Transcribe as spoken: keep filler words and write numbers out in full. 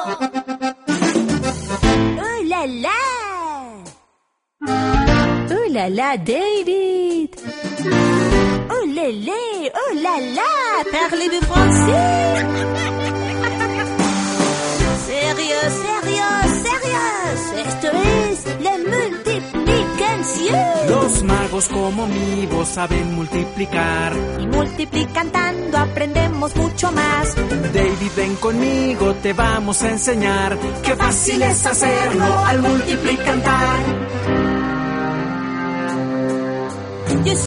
¡Oh, la, la! ¡Oh, la, la, David! ¡Oh, la, la! ¡Oh, la, la! Parlez-vous français? Sérieux, sérieux, sérieux. Esto es la multiplicación. Los magos como mi voz saben multiplicar. Y multiplicando aprendemos mucho más. David, ven conmigo, te vamos a enseñar. Qué fácil es hacerlo al multiplicar.